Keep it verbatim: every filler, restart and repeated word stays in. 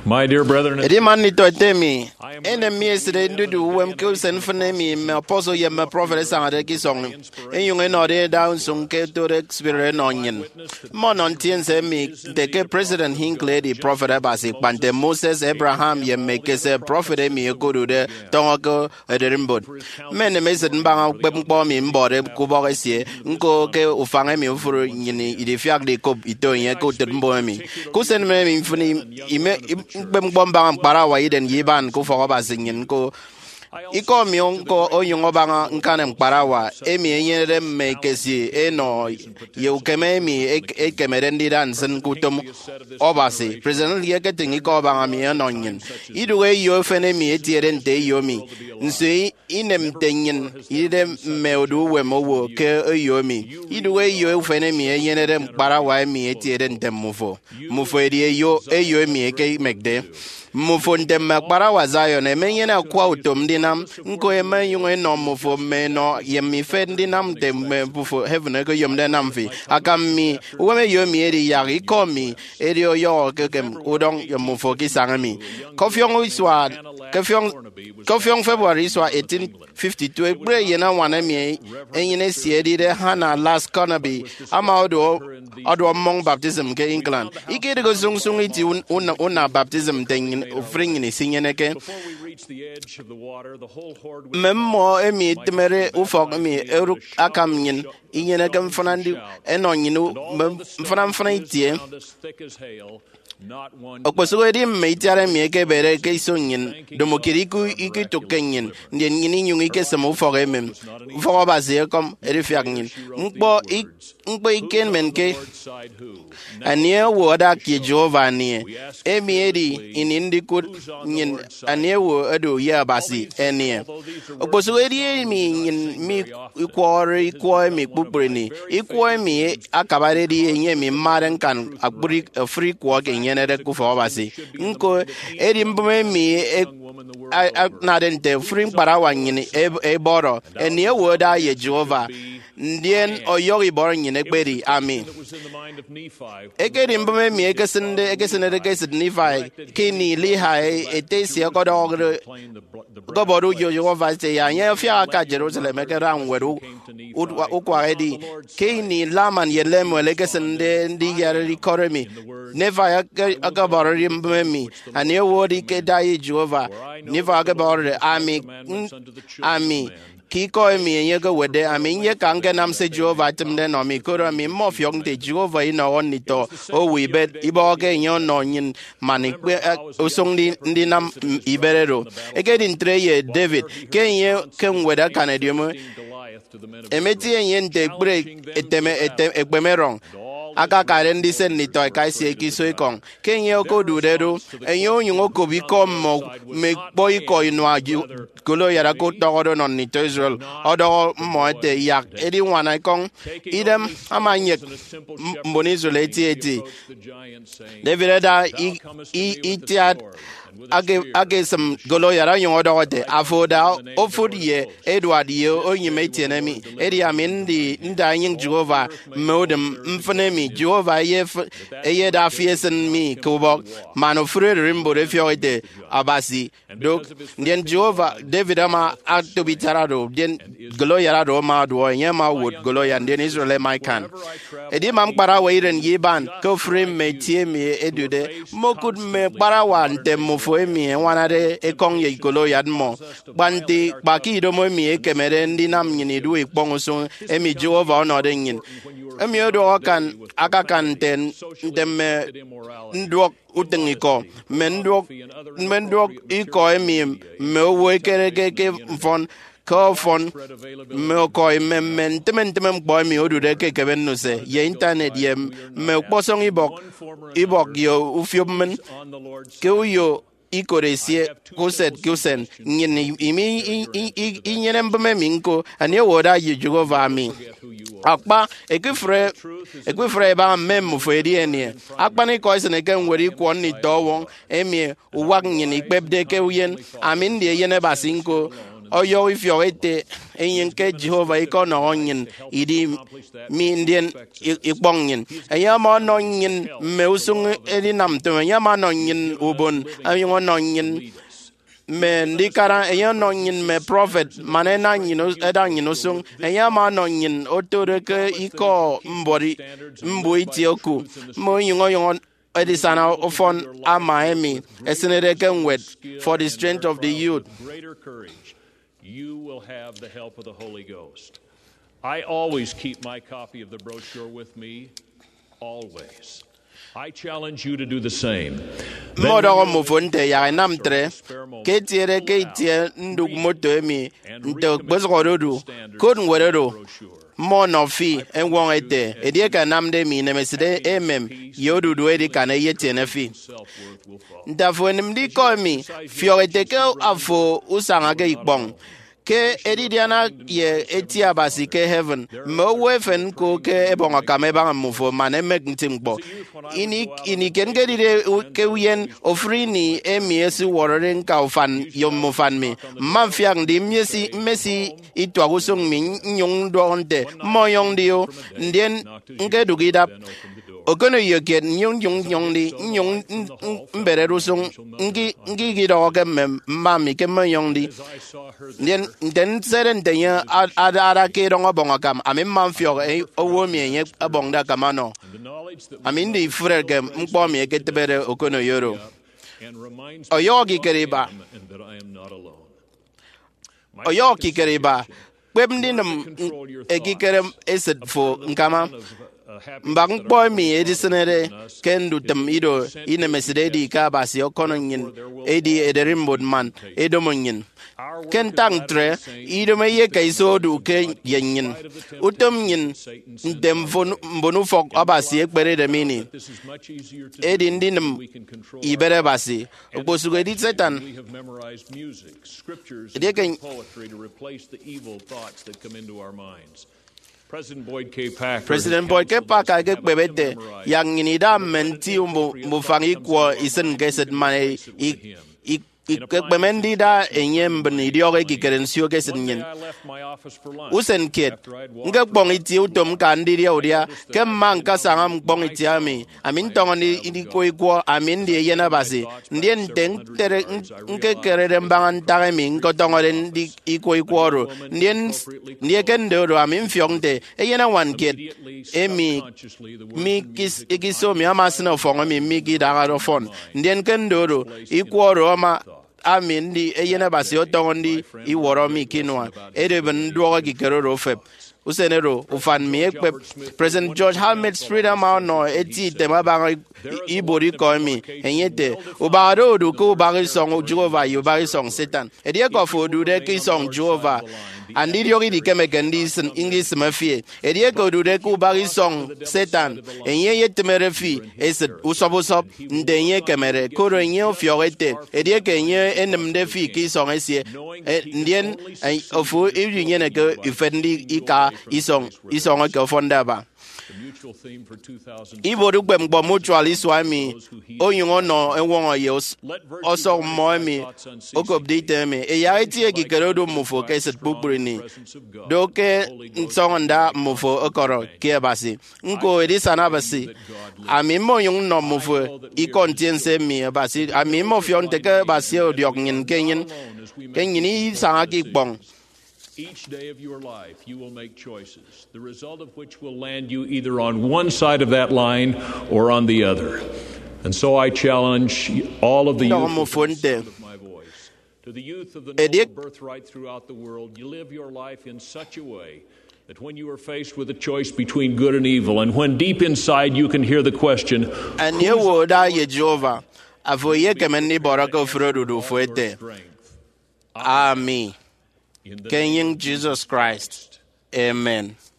My dear brethren, Edi man ni to temi. Ene mi esre ndudu wem ke sen fene mi me apostle ye me prophet sang de ki song. En yung en ode down song ke to experience no nyin. Mon on tien se mi de ke president Hinckley di prophet abasi pante Moses Abraham ye me ke se prophet mi ko do de tongo ko ederimbod. Men me se mbanga pe mpo mi mbode ku bo ke sie nko ke ufanga mi ufuru nyini ide fiak de ko ito ye ko tembo mi. Ku sen me mi funi ime pe mpo mbanga para wa iden yiban ku fo ba singin ko iko mi onko oyungo banga nkane mparawa emi enyere me kesi eno ye ukeme mi e kemere ndi dan sen kutom obasi president ye keting iko banga mi enonyin iduwe yo fene mi etiere nte yo mi nse inem tenyin ide me odu we mowo ke yo mi iduwe yo fene mi enyere mparawa mi etiere nte mufo mufo edi yo eyo mi eke megde mufonde makbara wa Zion emenye na kwa utom dinam nko eme yunge no mufo me no yemi fe dinam de mufo heaven ko yom de namfi akami weme yomi eri ya ikomi eri yo kekem udong yom mufo kisangami kofyong iswa kofyong kofyong February iswa eighteen fifty-two ebre yena wana mi enyine siedi de hana last cornerby ama odo odo mong baptism ke England ike de go sung sung iti una una baptism ten ufringini sinyeneke memmo emi temere ufok emi eru akamnyin inyeneke mfanandi enonyinu mfanam fanaiti okposo edi meitiare mi ke bere ke sonyin domokiriku ikito kenyin ndien nyini nyungi ke samu foge mem fogo base kom eri fiagnin mpo mpo iken menke anie woda ki Jehova nie emi edi inindikut nyin anie wo edo ya basi enie okposo edi mi nyin mi ikwori ikwo mi kpupreni ikwo mi akabare di enye mi maren kan akburi free kwa kenye nere kufa wabasi nko eri mbume mi na dente free para wanyini e boro eni e woda ye Jehova ndien oyogi boro nyine gberi ami ekeri mbume mi ekesinde ekesinde kesid Nephi kini liha etesi akodogre goboru yo Jehova te ya nya fia ka Jerusalem ekera nweru ukwa edi kini laman yelemo lekesinde ndi yari koremi Never agabar me, and your word Kedai Jehovah, never agabar army, army. Kiko mi and Yago wede, I mean, ye can't get them say Jehovah to them or me, could I mean, more young de Jehovah in our own nito. Oh, we bet Iboga yon nonian money, Usongi Ndinam Iberero. Again in three David, can you come with a Canadian? Emeti yen de break eteme etemerong. Aka karen disen ni toy kai sie ki soi kong ken ye ko du de do enyo nyungo ko bi kom mo me boy ko inwa golo yara ko to non ni to Israel odo mo te yak edi wana kong idem amanye mboni Israel eti eti David da i i tiat age age some golo yara yon odo te afoda ofudie Edward ye onyime tienemi edi amindi nda yin Jehovah modem mfanemi Jehovah ye ye da fiesen mi kubo mano frere rimbo de fioite abasi donc ndien Jehovah David ama to bitarado den golo yara do ma do nyama wood golo ya ndien Israel my kan edi mam para weiren yiban ko frame me tie mi edude mokud me para wan tem fo mi wana de e kong ye golo ya mo banti baki do mo mi e kemere ndi nam nyini du e kpong so emi Jehovah no de nyin emi odo kan aka kan ten dem ndok utengiko mendok mendok iko emi me wo kere ke ke fon ko fon me ko me men temen temen boy mi odu de ke ke no se ye internet ye me posong ibok ibok yo ufiomen ke yo ikoresie kuset kusen nyini imi inyere mbeme minko ane woda ye Jehovah mi akpa ekufre ekufre ba mem fo edi ene akpa ni ko ise ne ken wori ko ni do won emi uwag nyini gbebde ke uyen amin de yene basinko oyo ifyo ete enyin ke Jehovah iko no nyin idi mi ndien ikbong nyin aya ma no nyin me usung edi nam to ya ma no nyin ubon ayo no nyin me ndikara aya no nyin me prophet manena nyin eda nyin usung aya ma no nyin otore ke iko mbori mbui tioku mo yingo yingo edisana ofon amaemi esenere kenwet for the strength of the youth. You will have the help of the Holy Ghost. I always keep my copy of the brochure with me, always. I challenge you to do the same. Modo mo fonte ya namtre ke tiere ke tie nduk moto emi ndo gbosorodu kon weredo mo no fi enwon ete edie ka namde mi nemeside emem yodudu edi kana yete na fi ndafo nimdi ko mi fiorete ke afo usanga ke ikbong ke edidiana ye etia basi ke heaven mo wefen ko ke ebonga kameba mufo mane mekntimbo ini ini kenge dide ke uyen ofrini emiesi wororen ka ufan yomufan mi manfiang di miesi mesi itwa kusung mi nyong donde moyong dio ndien nge dugida okono yeke nyong nyong nyong di nyong mbere rusung ngi ngi gido ke mem mami ke moyong di ndien den seren denya ada ada ke rongo bonga kam amin manfio e owo mi enye abonda kamano amin di fure ke mpo mi ke tebere okono yoro oyogi keriba oyogi keriba kwemdinam egikerem eset fo nkama mbang boy mi edisenere kendu tem ido ine mesidedi ka basi okono nyin edi ederimbo man edomonyin kentang tre ido meye kaiso du ke yenyin utom nyin dem fon bonu fok abasi ekbere de mini edi ndinam ibere basi obosugo edi setan edi ken President Boyd K. Packer, President Boyd K. Packer ke bebete yang ini da menti umbu mufangi kwa isen keset mane i ke bemendi da enyem beni dioge ki kerensio keset nyen usen kit nge bong iti utom kandi dia udia ke man kasanga bong iti ami amin tongoni ini koi kwa amin die yena basi ndien teng tere nke kerere mbangan tare min ko tongoren di ikoi kworo ndien ndie kendo amin fyongte e yena wan kit emi mi kis ikiso mi amasna fongo mi mi gidara fon ndien kendo ikworo ma amin di eyena basi otongondi i woro mi kinwa edeben duoga gikero feb usenero ufan mi ekpe President George Hamid freedom no eti tema bang ibori ko mi enyete ubaro du ko bari song Jehovah you bari song Satan edie ko fo du de ki song Jehovah andi yogi di kemekendi sin English mafie edie ko du de ko bari song Satan enye yetemere fi es usobosop ndenye kemere ko renye fiorete edie kenye enem de fi ki song esie ndien ofu irinye ne ko ifendi ika isong isong ke fonda ba ibodu gbemgbo mutual iswami oyungo no enwon ye oso momi okobdite me e ya eti egikere do mufo ke set bubrini doke nsonda mufo okoro ke basi nko edisana basi ami mo yung no mufo I kontiense mi basi ami mo fionte ke basi odiok ngin kenyin kenyin I sanga ki bong. Each day of your life, you will make choices, the result of which will land you either on one side of that line or on the other. And so I challenge all of the youth of my voice, to the youth of the noble birthright throughout the world, you live your life in such a way that when you are faced with a choice between good and evil, and when deep inside you can hear the question, and you would die Jehovah, avoye kemendi borako frodo do fuete. Amen. King Jesus Christ. Amen.